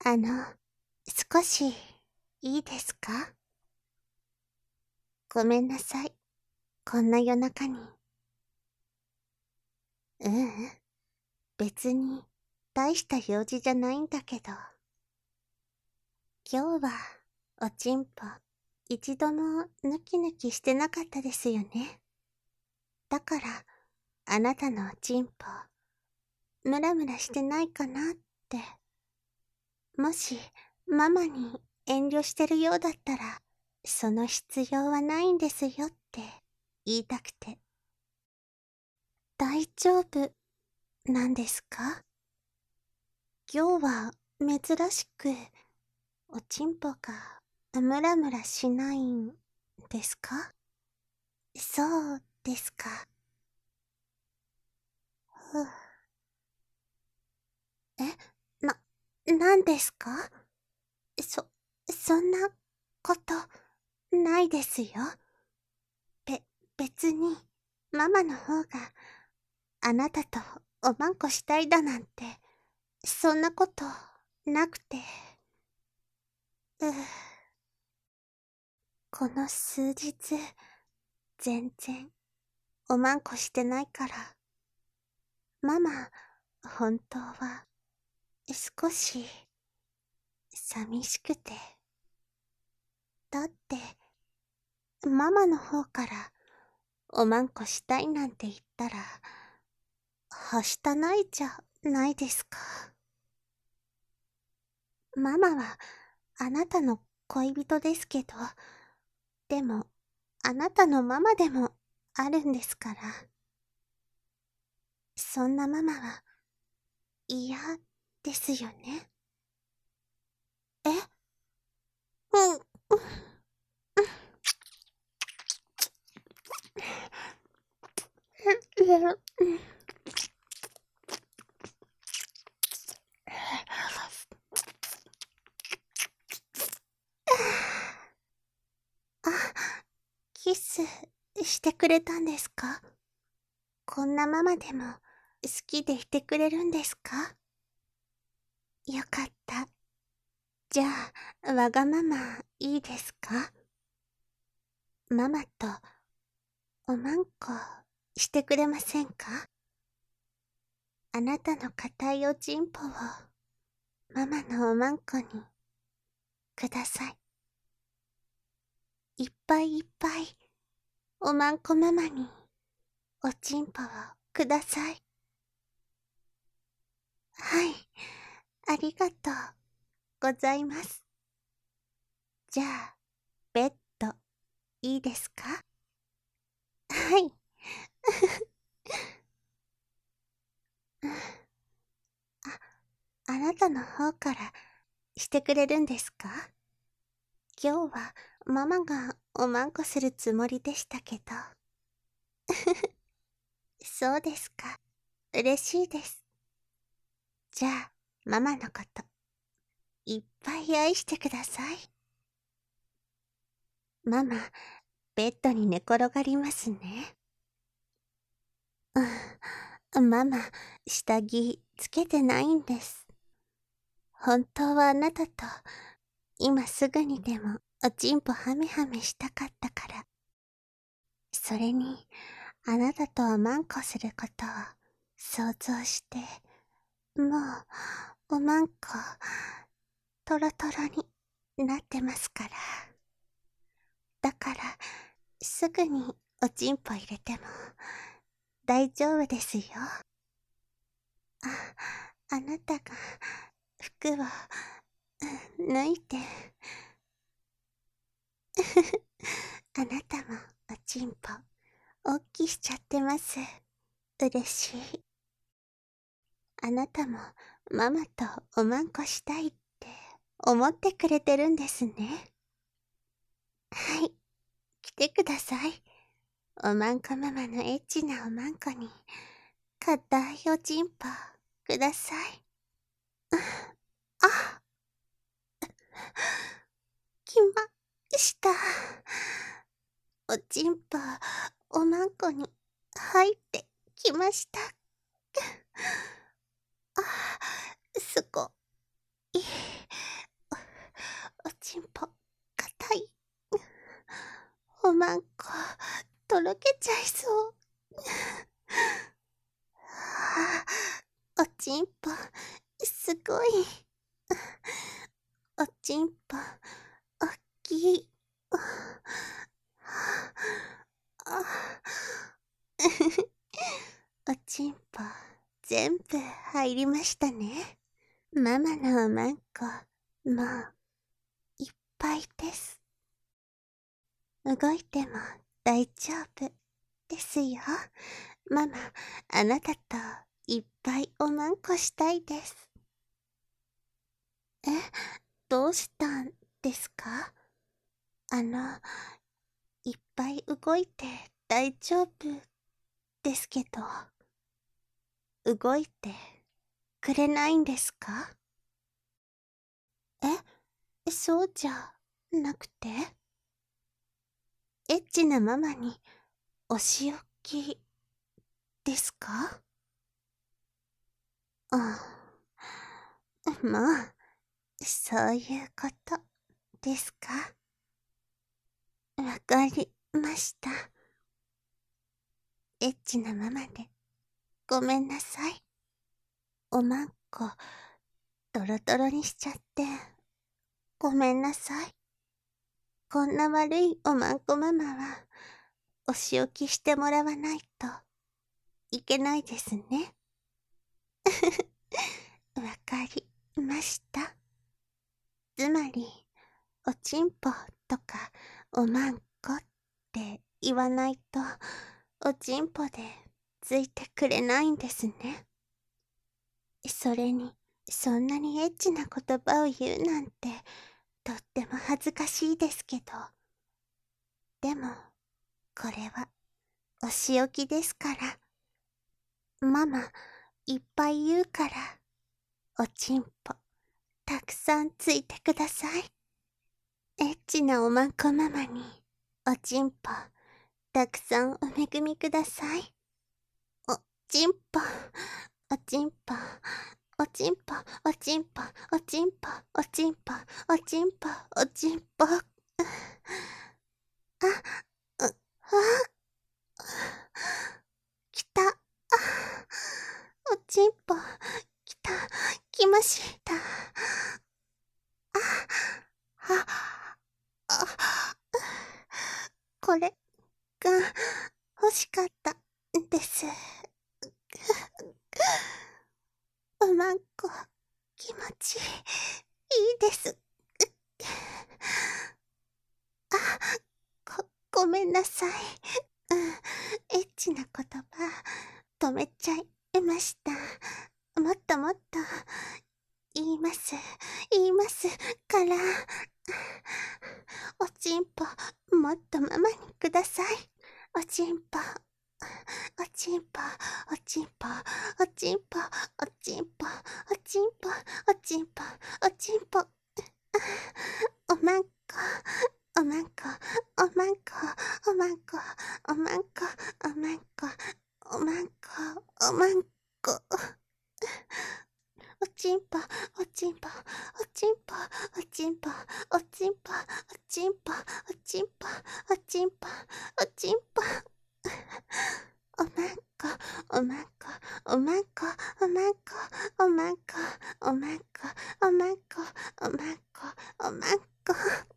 あの、少しいいですか？ごめんなさい。こんな夜中に。ううん、別に大した用事じゃないんだけど。今日はおちんぽ一度もヌキヌキしてなかったですよね。だからあなたのおちんぽムラムラしてないかなって。もしママに遠慮してるようだったら、その必要はないんですよって言いたくて。大丈夫なんですか？今日は珍しくおちんぽがムラムラしないんですか？そうですか。ふう。え、なんですか？そ、そんなことないですよ。べ、別にママの方があなたとおまんこしたいだなんて、そんなことなくて。うう、この数日、全然おまんこしてないから。ママ、本当は少し寂しくて。だって、ママの方からおまんこしたいなんて言ったら、はしたないじゃないですか。ママはあなたの恋人ですけど、でもあなたのママでもあるんですから。そんなママは嫌ですよね。え、うん、うん、うん、あ、キスしてくれたんですか？こんなママでも好きでいてくれるんですか？よかった。じゃあ、わがままいいですか？ママとおまんこしてくれませんか？あなたの硬いおちんぽをママのおまんこにください。いっぱいいっぱいおまんこママにおちんぽをください。はい、ありがとうございます。じゃあ、ベッドいいですか？はい。あなたの方からしてくれるんですか？今日はママがおまんこするつもりでしたけど。そうですか。嬉しいです。じゃあ、ママのこと、いっぱい愛してください。ママ、ベッドに寝転がりますね。ママ、下着つけてないんです。本当はあなたと、今すぐにでもおちんぽハメハメしたかったから。それに、あなたとおまんこすることを想像して、もう、おまんこ、トロトロになってますから。だから、すぐにおちんぽ入れても大丈夫ですよ。あなたが服を脱いで、あなたもおちんぽ大きしちゃってます。嬉しい。あなたもママとおまんこしたいって思ってくれてるんですね。はい、来てください。おまんこママのエッチなおまんこに、硬いおちんぽください。あ、来ました。おちんぽ、おまんこに入ってきました。あ、すごい。 ちんぽ、硬い。おまんこ、とろけちゃいそう。おちんぽ、すごい。おちんぽ、おっきい。おちんぽ、全部入りましたね。ママのおまんこ、もう、いっぱいです。動いても大丈夫ですよ。ママ、あなたといっぱいおまんこしたいです。え、どうしたんですか？いっぱい動いて大丈夫ですけど、動いてくれないんですか？そうじゃなくて、エッチなママにお仕置きですか？もう、そういうことですか？わかりました。エッチなママでごめんなさい。おまんこ、ドロドロにしちゃってごめんなさい。こんな悪いおまんこママは、お仕置きしてもらわないといけないですね。わかりました。つまり、おちんぽとかおまんこって言わないと、おちんぽでついてくれないんですね。それに、そんなにエッチな言葉を言うなんて、とっても恥ずかしいですけど。でも、これは、お仕置きですから。ママ、いっぱい言うから、おちんぽ、たくさんついてください。エッチなおまんこママに、おちんぽ、たくさんお恵みください。おちんぽ、おちんぽ、おちんぽ、おちんぽ、おちんぽ、おちんぽ、おちんぽ、おちんぽ。来た。おちんぽ、来た。来ました。あ、あ、これが欲しかったんです。おまんこ、気持ちいいです。ごめんなさい。エッチな言葉、止めちゃいました。もっともっと、言いますから。おちんぽ、もっとママにください。おちんぽ、おちんぽ、おちんぽ、おちんぽ、おちんぽ、おちんぽ、おちんぽ、おちんぽ。おまんこ、おまんこ、おまんこ、おまんこ、おまんこ、おまんこ、おまんこ、おまんこ。おちんぽ、おちんぽ、おちんぽ、おちんぽ、おちんぽ、おちんぽ、おちんぽ、おちんぽ、おちんぽ。おまんこ、おまんこ、おまんこ、おまんこ、おまんこ、おまんこ、おまんこ、おまんこ、おまんこ。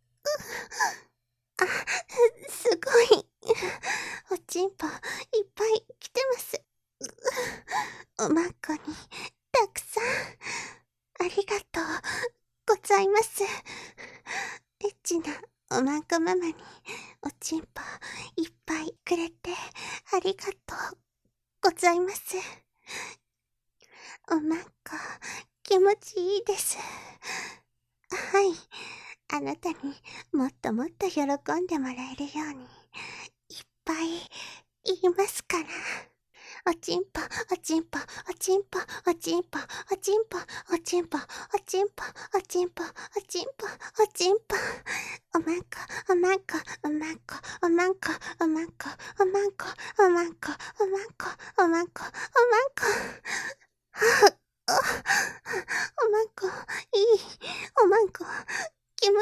あ、すごい。おちんぽ、いっぱい来てます。おまんこに、たくさん、ありがとうございます。エッチなおまんこママに、おちんぽ、いっぱいくれて、ありがとうございます。おまんこ、気持ちいいです。はい。あなたにもっともっと喜んでもらえるように、いっぱい言いますから。おちんぽ、おちんぽ、おちんぽ、おちんぽ、おちんぽ、おちんぽ、おちんぽ、おちんぽ、おちんぽ、おちんぽ。おまんこ、おまんこ、おまんこ、おまんこ、おまんこ、おまんこ、おまんこ、おまんこ、おまんこ、おまんこ。おまんこ、いい、おまんこ、気持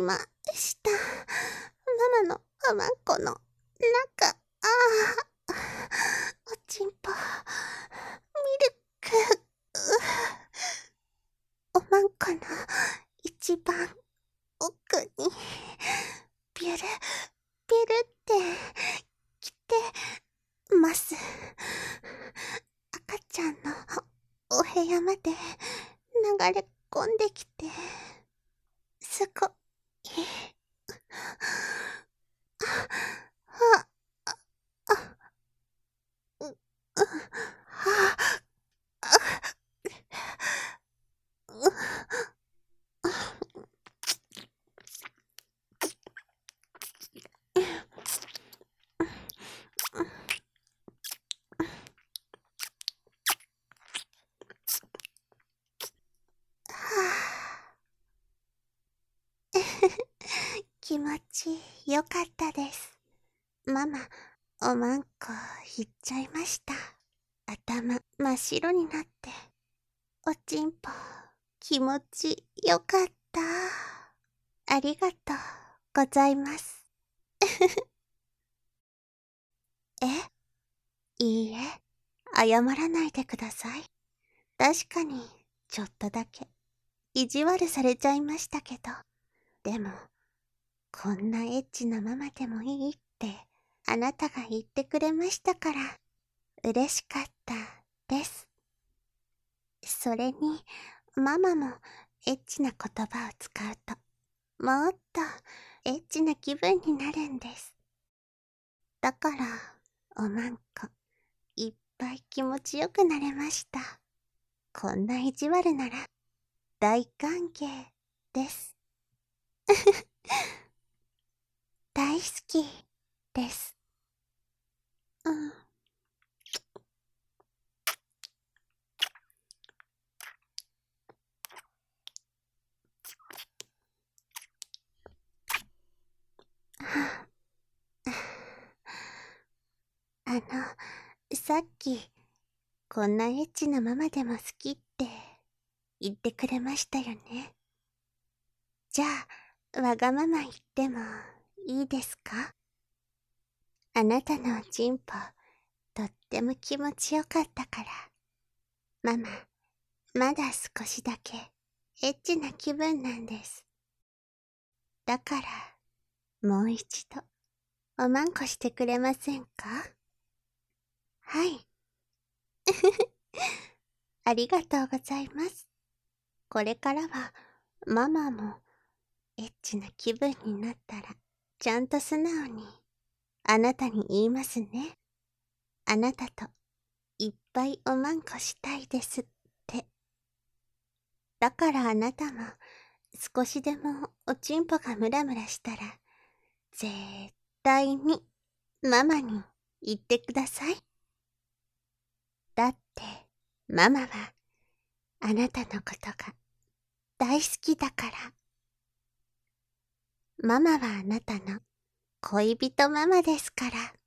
今、した。ママのおまんこの中、おちんぽ、ミルク、おまんこの一番奥に、ビュル、ビュルって来てます。赤ちゃんのお部屋まで流れ込んできて、すごい。あ、あ、う、う、は気持ちよかったです。ママ、おまんこいっちゃいました。頭真っ白になって、おちんぽ気持ちよかった。ありがとうございます。え、いいえ、謝らないでください。確かに、ちょっとだけ、意地悪されちゃいましたけど。でも、こんなエッチなママでもいいって、あなたが言ってくれましたから、嬉しかったです。それに、ママもエッチな言葉を使うと、もっとエッチな気分になるんです。だから、おまんこ、いっぱい気持ちよくなれました。こんな意地悪なら、大歓迎です。大好きです。うん。あの、さっき、こんなエッチなママでも好きって言ってくれましたよね。じゃあ、わがまま言ってもいいですか？あなたのおちんぽ、とっても気持ちよかったから。ママ、まだ少しだけエッチな気分なんです。だから、もう一度、おまんこしてくれませんか？はい。ありがとうございます。これからは、ママも、エッチな気分になったら、ちゃんと素直に、あなたに言いますね。あなたと、いっぱいおまんこしたいですって。だからあなたも、少しでもおちんぽがムラムラしたら、絶対に、ママに言ってください。だって、ママは、あなたのことが大好きだから。ママはあなたの恋人ママですから。